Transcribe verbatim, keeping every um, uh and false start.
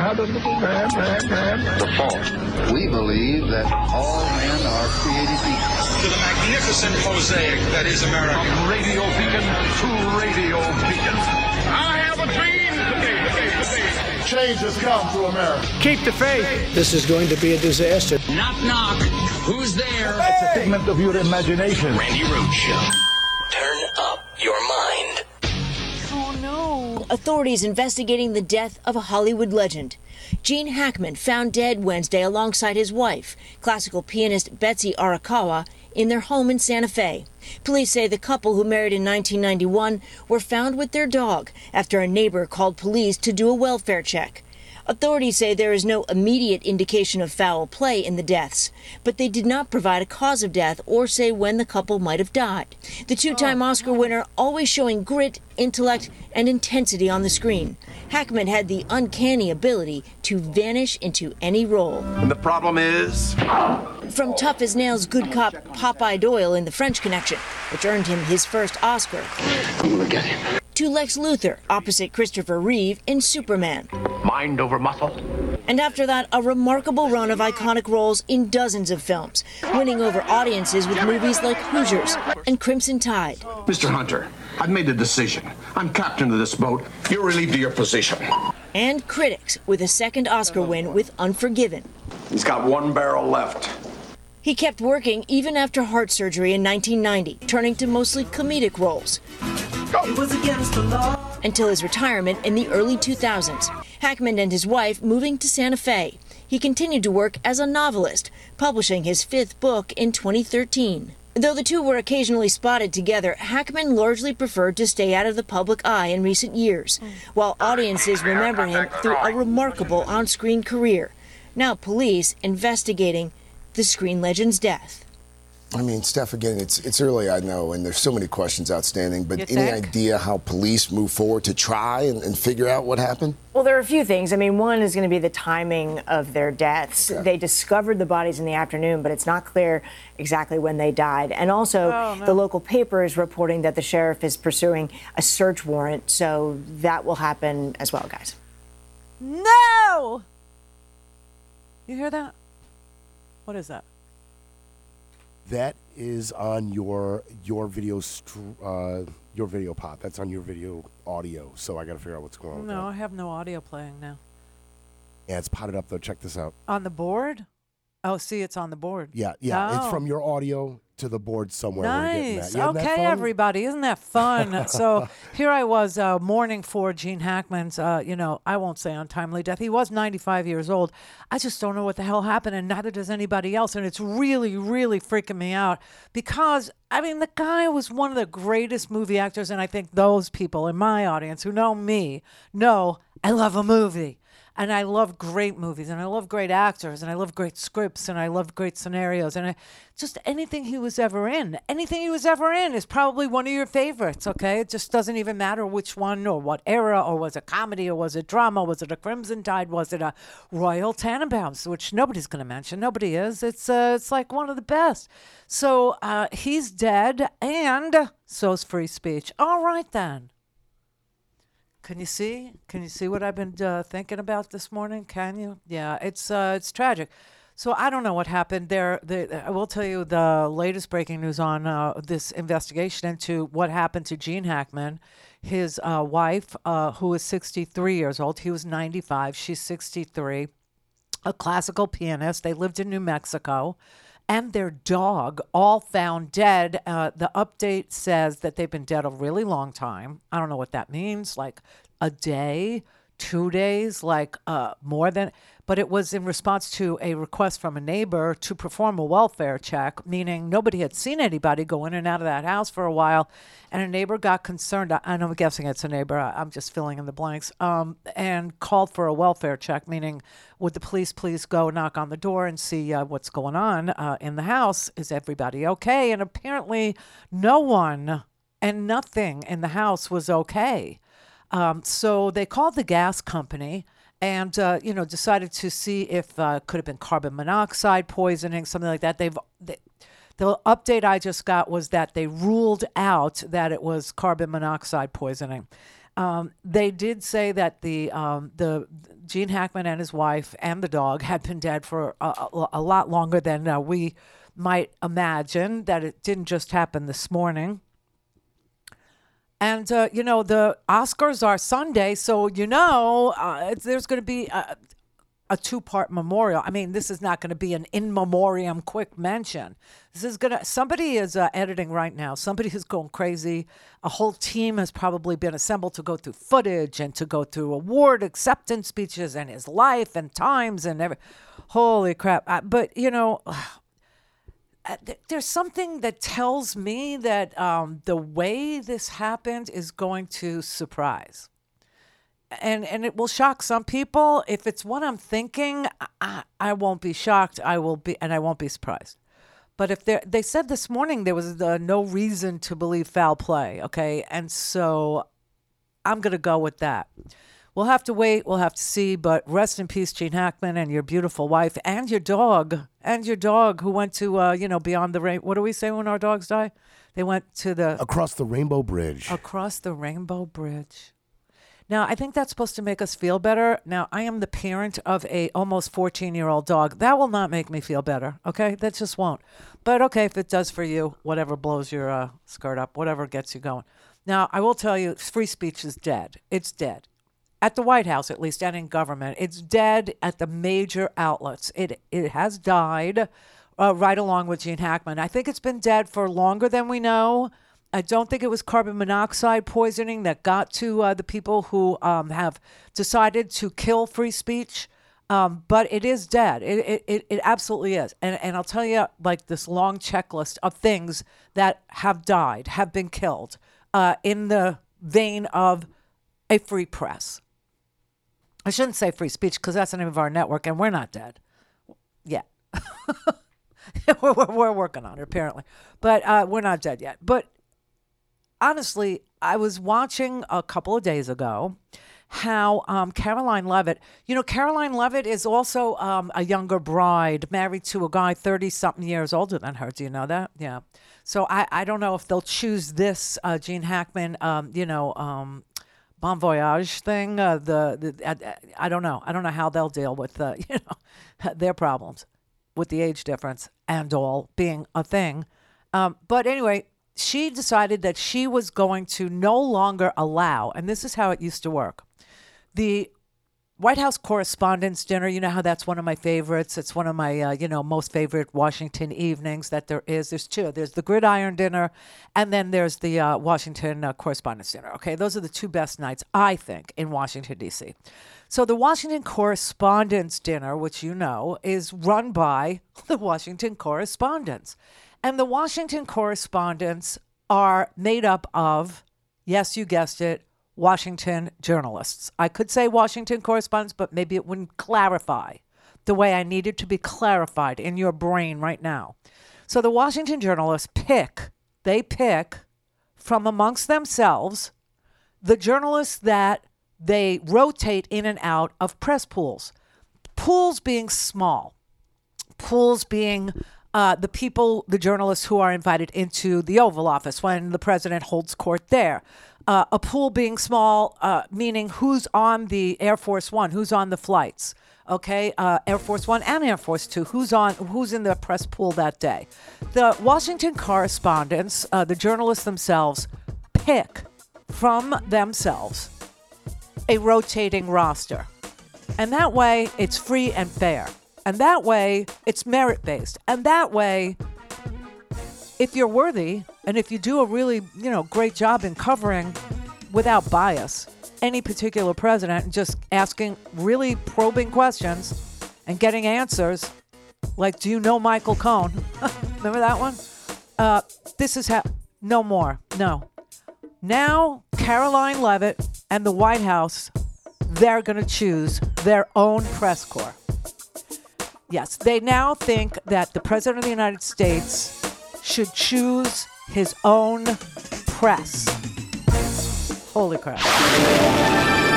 The fault. We believe that all men are created equal. To the magnificent mosaic that is America. From radio beacon to radio beacon. I have a dream today, today, today. Change has come to America. Keep the faith. This is going to be a disaster. Knock, knock. Who's there? It's a figment of your imagination. Randy Rhoads Show. Turn up your mind. Oh, no. Authorities investigating the death of a Hollywood legend. Gene Hackman found dead Wednesday alongside his wife, classical pianist Betsy Arakawa, in their home in Santa Fe. Police say the couple, who married in nineteen ninety-one, were found with their dog after a neighbor called police to do a welfare check. Authorities say there is no immediate indication of foul play in the deaths, but they did not provide a cause of death or say when the couple might have died. The two-time Oscar winner always showing grit, intellect, and intensity on the screen. Hackman had the uncanny ability to vanish into any role. And the problem is? From tough as nails good cop Popeye Doyle in The French Connection, which earned him his first Oscar. I'm gonna get him. To Lex Luthor, opposite Christopher Reeve in Superman. Mind over muscle. And after that, a remarkable run of iconic roles in dozens of films, winning over audiences with movies like Hoosiers and Crimson Tide. Mister Hunter, I've made a decision. I'm captain of this boat. You're relieved of your position. And critics with a second Oscar win with Unforgiven. He's got one barrel left. He kept working even after heart surgery in nineteen ninety, turning to mostly comedic roles. It was against the law. Until his retirement in the early two thousands. Hackman and his wife moving to Santa Fe. He continued to work as a novelist, publishing his fifth book in twenty thirteen. Though the two were occasionally spotted together, Hackman largely preferred to stay out of the public eye in recent years, while audiences remember him through a remarkable on-screen career. Now police investigating the screen legend's death. I mean, Steph, again, it's it's early, I know, and there's so many questions outstanding, but You any think? idea how police move forward to try and, and figure out what happened? Well, there are a few things. I mean, one is going to be the timing of their deaths. Okay. They discovered the bodies in the afternoon, but it's not clear exactly when they died. And also, Oh, no. the local paper is reporting that the sheriff is pursuing a search warrant, so that will happen as well, guys. No! You hear that? What is that? That is on your your video str- uh, your video pop. That's on your video audio. So I got to figure out what's going on. No, I With have no audio playing now. that. Yeah, it's potted up though. Check this out. On the board? Oh, see, it's on the board. Yeah, yeah. It's Oh. from your audio to the board somewhere. We're getting that. Nice. You having that Okay, fun? everybody. Isn't that fun? So here I was uh, mourning for Gene Hackman's, uh, you know, I won't say untimely death. He was ninety-five years old. I just don't know what the hell happened, and neither does anybody else. And it's really, really freaking me out because, I mean, the guy was one of the greatest movie actors, and I think those people in my audience who know me know I love a movie. And I love great movies, and I love great actors, and I love great scripts, and I love great scenarios, and I, just anything he was ever in, anything he was ever in is probably one of your favorites, okay? It just doesn't even matter which one or what era, or was it comedy, or was it drama, was it a Crimson Tide, was it a Royal Tenenbaums, which nobody's going to mention. Nobody is. It's uh, it's like one of the best. So uh, he's dead, and so's free speech. All right, then. Can you see? Can you see what I've been uh, thinking about this morning? Can you? Yeah, it's uh, it's tragic. So I don't know what happened there. The, I will tell you the latest breaking news on uh, this investigation into what happened to Gene Hackman, his uh, wife, uh, who is sixty-three years old. He was ninety-five. She's sixty-three. A classical pianist. They lived in New Mexico. And their dog, all found dead. Uh, the update says that they've been dead a really long time. I don't know what that means, like a day, two days, like uh, more than. But it was in response to a request from a neighbor to perform a welfare check, meaning nobody had seen anybody go in and out of that house for a while. And a neighbor got concerned. I, I'm guessing it's a neighbor. I, I'm just filling in the blanks. Um, and called for a welfare check, meaning would the police please go knock on the door and see uh, what's going on uh, in the house? Is everybody okay? And apparently no one and nothing in the house was okay. Um, so they called the gas company and, uh, you know, decided to see if uh, could have been carbon monoxide poisoning, something like that. They've they, the update I just got was that they ruled out that it was carbon monoxide poisoning. Um, they did say that the um, the Gene Hackman and his wife and the dog had been dead for a, a, a lot longer than uh, we might imagine, that it didn't just happen this morning. And, uh, you know, the Oscars are Sunday, so, you know, uh, there's going to be a, a two-part memorial. I mean, this is not going to be an in memoriam quick mention. This is going to, somebody is uh, editing right now. Somebody is going crazy. A whole team has probably been assembled to go through footage and to go through award acceptance speeches and his life and times and every. Holy crap. Uh, but, you know, Uh, th- there's something that tells me that um, the way this happened is going to surprise. And and it will shock some people. If it's what I'm thinking, I, I won't be shocked. I will be, and I won't be surprised. But if they they said this morning there was uh, no reason to believe foul play, okay? And so I'm going to go with that. We'll have to wait. We'll have to see. But rest in peace, Gene Hackman, and your beautiful wife, and your dog, and your dog who went to, uh, you know, beyond the rain. What do we say when our dogs die? They went to the across the Rainbow Bridge. Across the Rainbow Bridge. Now, I think that's supposed to make us feel better. Now, I am the parent of a almost fourteen-year-old dog. That will not make me feel better. Okay, that just won't. But okay, if it does for you, whatever blows your uh, skirt up, whatever gets you going. Now, I will tell you, free speech is dead. It's dead. At the White House, at least, and in government. It's dead at the major outlets. It it has died uh, right along with Gene Hackman. I think it's been dead for longer than we know. I don't think it was carbon monoxide poisoning that got to uh, the people who um, have decided to kill free speech. Um, but it is dead. It, it it it absolutely is. And and I'll tell you, like, this long checklist of things that have died, have been killed uh, in the vein of a free press. I shouldn't say free speech because that's the name of our network, and we're not dead yet. we're, we're working on it, apparently. But uh, we're not dead yet. But honestly, I was watching a couple of days ago how um, Caroline Leavitt, you know, Caroline Leavitt is also um, a younger bride married to a guy thirty-something years older than her. Do you know that? Yeah. So I, I don't know if they'll choose this uh, Gene Hackman, um, you know, um, Bon Voyage thing. Uh, the, the I, I don't know. I don't know how they'll deal with uh, you know their problems with the age difference and all being a thing. Um, but anyway, she decided that she was going to no longer allow, and this is how it used to work, the White House Correspondents' Dinner. You know how that's one of my favorites. It's one of my, uh, you know, most favorite Washington evenings that there is. There's two. There's the Gridiron Dinner, and then there's the uh, Washington uh, Correspondents' Dinner. Okay, those are the two best nights, I think, in Washington, D C. So the Washington Correspondents' Dinner, which you know, is run by the Washington Correspondents. And the Washington Correspondents are made up of, yes, you guessed it, Washington journalists. I could say Washington correspondents, but maybe it wouldn't clarify the way I needed to be clarified in your brain right now. So the Washington journalists pick, they pick from amongst themselves the journalists that they rotate in and out of press pools. Pools being small, pools being uh, the people, the journalists who are invited into the Oval Office when the president holds court there. Uh, a pool being small, uh, meaning who's on the Air Force One, who's on the flights, okay? Uh, Air Force One and Air Force Two, who's on, who's in the press pool that day. The Washington correspondents, uh, the journalists themselves, pick from themselves a rotating roster. And that way, it's free and fair. And that way, it's merit-based. And that way, if you're worthy, and if you do a really, you know, great job in covering without bias any particular president and just asking really probing questions and getting answers, like, do you know Michael Cohen? Remember that one? Uh, this is how, no more, no. Now, Caroline Leavitt and the White House, they're going to choose their own press corps. Yes, they now think that the President of the United States should choose his own press. Holy crap.